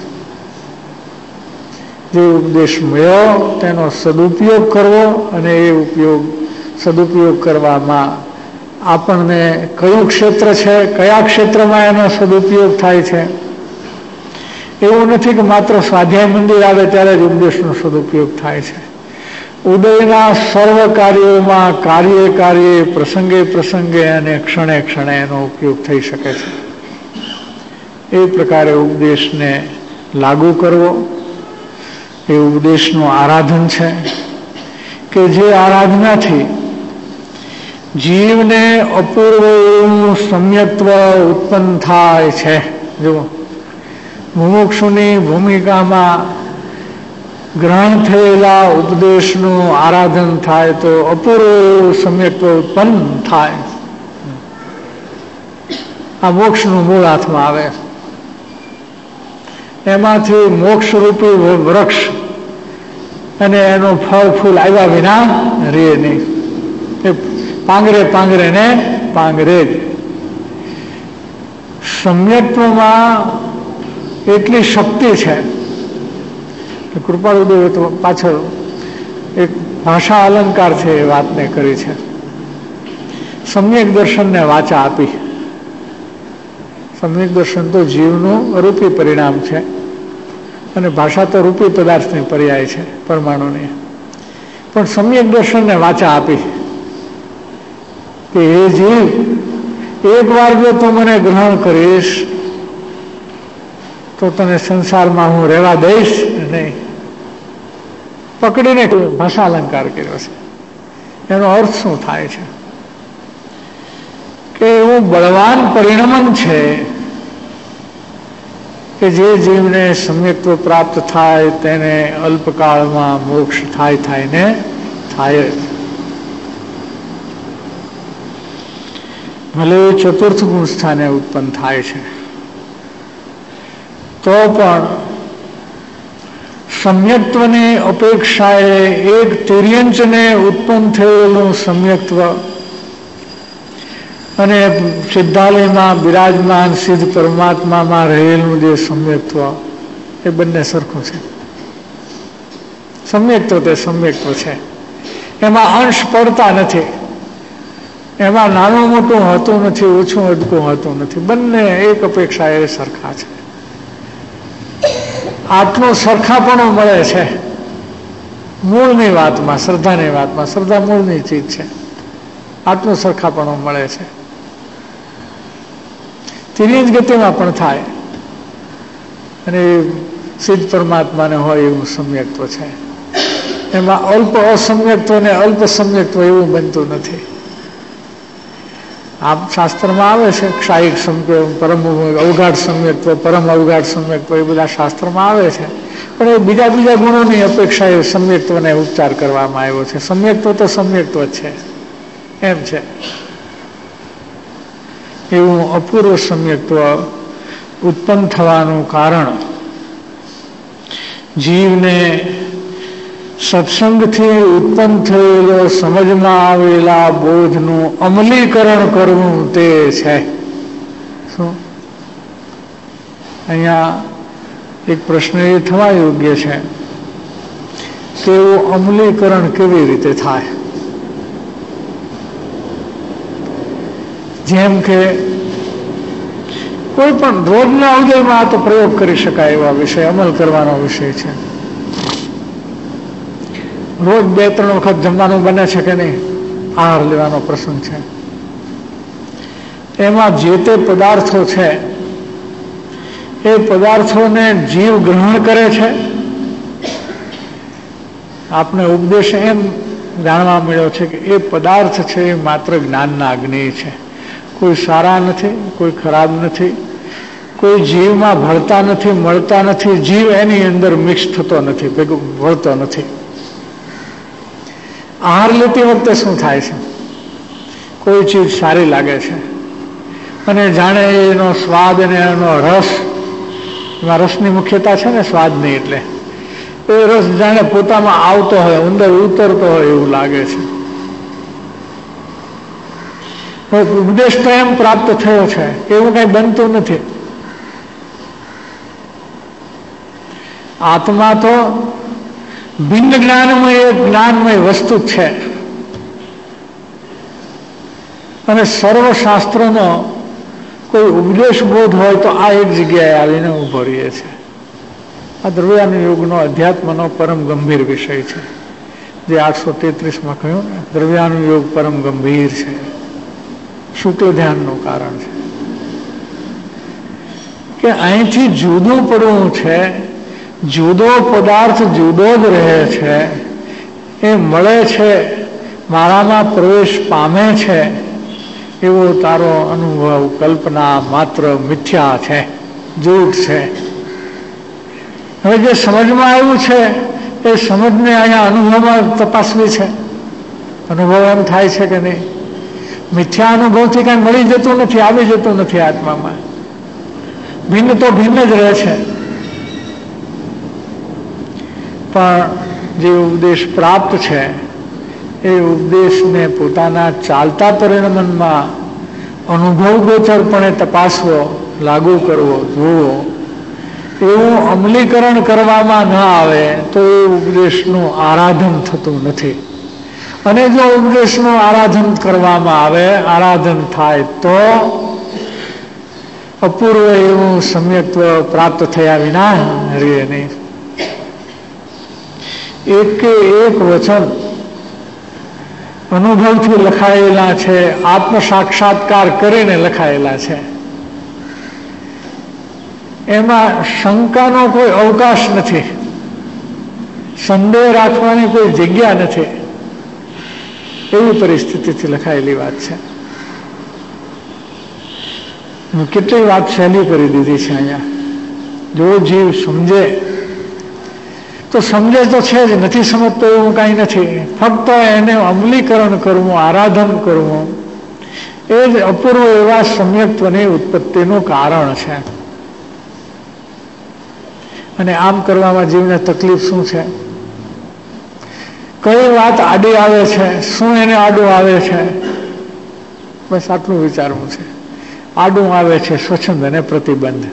જે ઉપદેશ મળ્યો તેનો સદુપયોગ કરવો, અને એ સદુપયોગ કરવામાં આપણને કયું ક્ષેત્ર છે, કયા ક્ષેત્રમાં એનો સદુપયોગ થાય છે. એવું નથી કે માત્ર સ્વાધ્યાય મંદિર આવે ત્યારે જ ઉપદેશનો સદુપયોગ થાય છે. ઉદયના સર્વ કાર્યોમાં, કાર્યે પ્રસંગે અને ક્ષણે ક્ષણે એનો ઉપયોગ થઈ શકે છે. એ પ્રકારે ઉપદેશને લાગુ કરવો એ ઉપદેશનું આરાધન છે, કે જે આરાધનાથી જીવને અપૂર્વ એવું સમ્યક્ત્વ ઉત્પન્ન થાય છે. જુઓ, મુમુક્ષુની ભૂમિકામાં ગ્રહણ થયેલા ઉપદેશનું આરાધન થાય તો અપૂર્વ એવું સમ્યક્ત્વ ઉત્પન્ન થાય. આ મોક્ષનું મૂળ હાથમાં આવે. એમાંથી મોક્ષરૂપી વૃક્ષ અને એનું ફળ ફૂલ આવ્યા વિના રહે નહીં. એ પાંગરે ને પાંગરે જ. સમ્યક્ત્વમાં એટલી શક્તિ છે કે કૃપાળુદેવે તો પાછળ એક ભાષા અલંકાર છે એ વાતને કરી છે. સમ્યક દર્શનને વાચા આપી. સમ્યક દર્શન તો જીવનું રૂપી પરિણામ છે, અને ભાષા તો રૂપી પદાર્થની પર્યાય છે, પરમાણુની. પણ સમ્યક દર્શનને વાચા આપી કે હે જીવ, એક વાર જો તું મને ગ્રહણ કરીશ તો તને સંસારમાં હું રહેવા દઈશ નહીં. પકડીને ભાષા અલંકાર કર્યો છે. એનો અર્થ શું થાય છે કે એવું બળવાન પરિણમન છે કે જે જીવને સમ્યક્ત્વ પ્રાપ્ત થાય તેને અલ્પકાળમાં મોક્ષ થાય ને થાય. ભલે ચતુર્થ ગુણ સ્થાને ઉત્પન્ન થાય છે તો પણ સમ્યક્ત્વની અપેક્ષાએ એક તિર્યંચને ઉત્પન્ન થયેલું સમ્યક્ત્વ અને સિદ્ધાલયમાં બિરાજમાન સિદ્ધ પરમાત્મામાં રહેલું જે સમ્યક્ત્વ, એ બંને સરખું છે. સમ્યક્ત્વ તે સમ્યક્ત્વ છે. એમાં અંશ પડતા નથી, એમાં નાનું મોટું હોતું નથી, ઓછું અડકું હોતું નથી. બંને એક અપેક્ષા એ સરખા છે. આટલું સરખાપણું મળે છે મૂળની વાતમાં, શ્રદ્ધાની વાતમાં. શ્રદ્ધા મૂળની ચીજ છે. આટલું સરખાપણું મળે છે. તેની જ ગતિમાં પણ થાય, અને સિદ્ધ પરમાત્માને હોય એવું સમ્યક્ત્વ છે. એમાં અલ્પ અસમ્યક્ત્વ ને અલ્પ સમ્યક્ત્વ એવું બનતું નથી. આ શાસ્ત્રમાં આવે છે, ક્ષાયિક પરમ અવગાઢ સમ્યક્ત્વ, પરમ અવગાઢ સમ્યક્ત્વ, એ બધા શાસ્ત્રમાં આવે છે. પણ એ બીજા ગુણોની અપેક્ષાએ સમ્યક્ત્વને ઉચ્ચાર કરવામાં આવ્યો છે. સમ્યક્ત્વ તો સમ્યક્ત્વ જ છે એમ છે. એવું અપૂર્વ સમ્યક્ત્વ ઉત્પન્ન થવાનું કારણ જીવને સત્સંગથી ઉત્પન્ન થયેલો સમજમાં આવેલા બોધનું અમલીકરણ કરવું તે છે. શું અહીંયા એક પ્રશ્ન એ થવા યોગ્ય છે કે એવું અમલીકરણ કેવી રીતે થાય? જેમ કે કોઈ પણ રોજના ઉદયમાં તો પ્રયોગ કરી શકાય એવા વિષય, અમલ કરવાનો વિષય છે. રોજ 2-3 વખત જમવાનું બને છે કે નહીં? આહાર લેવાનો પ્રસંગ છે. એમાં જે તે પદાર્થો છે એ પદાર્થોને જીવ ગ્રહણ કરે છે. આપને ઉપદેશ એમ જાણવા મળ્યો છે કે એ પદાર્થ છે એ માત્ર જ્ઞાનના અગ્નિ છે. કોઈ સારા નથી, કોઈ ખરાબ નથી, કોઈ જીવમાં ભળતા નથી, મળતા નથી. જીવ એની અંદર મિક્સ થતો નથી, ભેગો ભળતો નથી. આહાર લેતી વખતે શું થાય છે? કોઈ ચીજ સારી લાગે છે અને જાણે એનો સ્વાદ અને એનો રસ, એમાં રસની મુખ્યતા છે ને સ્વાદની, એટલે એ રસ જાણે પોતામાં આવતો હોય, અંદર ઉતરતો હોય એવું લાગે છે. ઉપદેશ તો એમ પ્રાપ્ત થયો છે, એવું કઈ બનતું નથી. આત્મા તો ભિન્ન જ્ઞાનમય વસ્તુ જ છે. અને સર્વશાસ્ત્રનો કોઈ ઉપદેશ બોધ હોય તો આ એક જગ્યાએ આવીને ઉભો રહીએ છે. આ દ્રવ્યાનું યુગનો અધ્યાત્મનો પરમ ગંભીર વિષય છે, જે 833માં કહ્યું ને, દ્રવ્યાનું યુગ પરમ ગંભીર છે, શુક્લ ધ્યાનનું કારણ છે. કે અહીંથી જુદું પડવું છે, જુદો પદાર્થ જુદો જ રહે છે, એ મળે છે, મારામાં પ્રવેશ પામે છે, એવો તારો અનુભવ કલ્પના માત્ર મિથ્યા છે, જૂઠ છે. હવે જે સમજમાં આવ્યું છે એ સમજને અહીંયા અનુભવમાં તપાસવી છે. અનુભવ એમ થાય છે કે નહીં? મિથ્યા અનુભવથી કાંઈ મળી જતું નથી, આવી જતું નથી આત્મામાં. ભિન્ન તો ભિન્ન જ રહે છે. પણ જે ઉપદેશ પ્રાપ્ત છે એ ઉપદેશને પોતાના ચાલતા પરિણમનમાં અનુભવ ગોચરપણે તપાસવો, લાગુ કરવો, જોવો, એવું અમલીકરણ કરવામાં ન આવે તો એ ઉપદેશનું આરાધન થતું નથી. અને જો ઉપદેશનું આરાધન કરવામાં આવે, આરાધન થાય તો અપૂર્વ એવું સમ્યક્ત્વ પ્રાપ્ત થયા વિના રહે નહીં. એક વચન અનુભવથી લખાયેલા છે, આત્મ સાક્ષાત્કાર કરીને લખાયેલા છે. એમાં શંકાનો કોઈ અવકાશ નથી, સંદેહ રાખવાની કોઈ જગ્યા નથી. એવી પરિસ્થિતિથી લખાયેલી વાત છે. કેટલી વાત સહેલી કરી દીધી છે અહીંયા. જો જીવ સમજે તો સમજે તો છે જ, નથી સમજતો એવું કાંઈ નથી. ફક્ત એને અમલીકરણ કરવું, આરાધન કરવું, એ જ અપૂર્વ એવા સમ્યક્ત્વની ઉત્પત્તિનું કારણ છે. અને આમ કરવામાં જીવને તકલીફ શું છે? કઈ વાત આડી આવે છે, શું એને આડું આવે છે? બસ આટલું વિચારવું છે. આડું આવે છે સ્વચ્છંદ અને પ્રતિબંધ.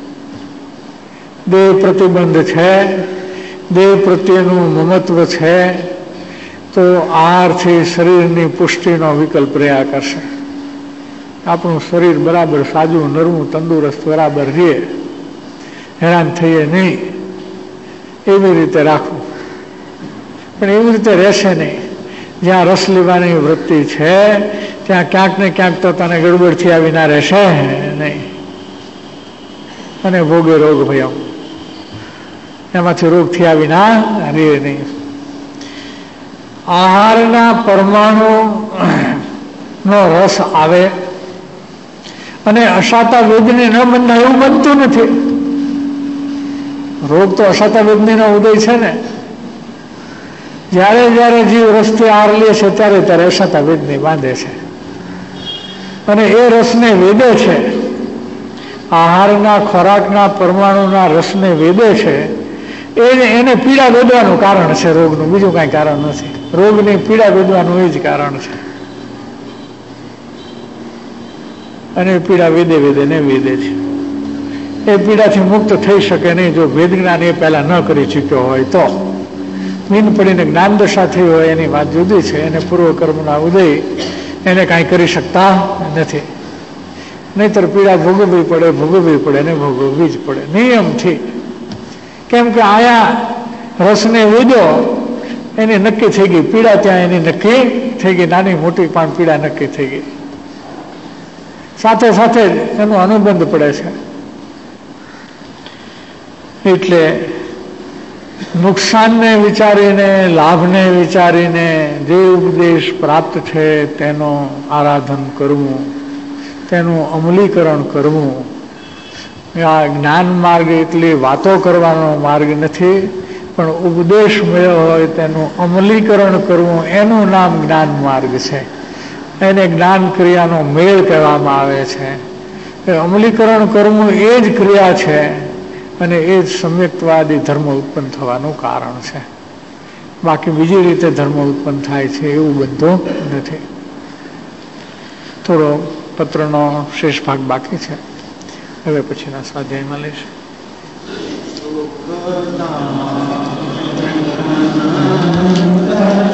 દેહ પ્રતિબંધ છે, દેહ પ્રત્યેનું મમત્વ છે, તો આહારથી શરીરની પુષ્ટિનો વિકલ્પ રહ્યા કરશે. આપણું શરીર બરાબર સાજું, નરમું, તંદુરસ્ત બરાબર રહે, હેરાન થઈએ નહીં, એવી રીતે રાખવું. પણ એવી રીતે રહેશે નહીં. જ્યાં રસ લેવાની વૃત્તિ છે ત્યાં ક્યાંક ને ક્યાંક તો તને ગડબડ થયા વિના રહેશે નહીં. અને ભોગે રોગ ભયમ, એમાંથી રોગ થયા વિના રહે નહીં. આહારના પરમાણુ નો રસ આવે અને અશાતા વેદને ન બંધાય એવું બનતું નથી. રોગ તો અશાતા વેદની નો ઉદય છે ને. જ્યારે જ્યારે જીવ રસથી આહાર લે છે ત્યારે ત્યારે અશાતા વેદની બાંધે છે અને એ રસને વેદે છે. આહારના ખોરાકના પરમાણુના રસને વેદે છે. એને પીડા વેદવાનું કારણ છે રોગનું, બીજું કાંઈ કારણ નથી. રોગની પીડા વેદવાનું એ જ કારણ છે. અને પીડા વેદે ને વેદે છે. એ પીડાથી મુક્ત થઈ શકે નહીં જો વેદ જ્ઞાન એ પહેલા ન કરી ચૂક્યો હોય તો. મીન પડીને જ્ઞાન દશા થઈ હોય એની વાત જુદી છે. એને પૂર્વકર્મના ઉદય એને કાંઈ કરી શકતા નથી. નહીતર પીડા ભોગવવી પડે ને ભોગવવી જ પડે નિયમથી. કેમ કે આયા રસને વેદો એની નક્કી થઈ ગઈ પીડા, ત્યાં એની નક્કી થઈ ગઈ. નાની મોટી પણ પીડા નક્કી થઈ ગઈ. સાથે સાથે જ એનો અનુબંધ પડે છે. એટલે નુકસાનને વિચારીને, લાભને વિચારીને જે ઉપદેશ પ્રાપ્ત છે તેનું આરાધન કરવું, તેનું અમલીકરણ કરવું. આ જ્ઞાન માર્ગ એટલી વાતો કરવાનો માર્ગ નથી, પણ ઉપદેશ મળ્યો હોય તેનું અમલીકરણ કરવું એનું નામ જ્ઞાન માર્ગ છે. એને જ્ઞાન ક્રિયાનો મેળ કહેવામાં આવે છે. અમલીકરણ કરવું એ જ ક્રિયા છે અને એ જ સમ્યક્તવાદી ધર્મ ઉત્પન્ન થવાનું કારણ છે. બાકી બીજી રીતે ધર્મ ઉત્પન્ન થાય છે એવું બધું નથી. થોડો પત્રનો શેષ ભાગ બાકી છે, હવે પછીના સ્વાધ્યાયમાં લઈશું. Thank you.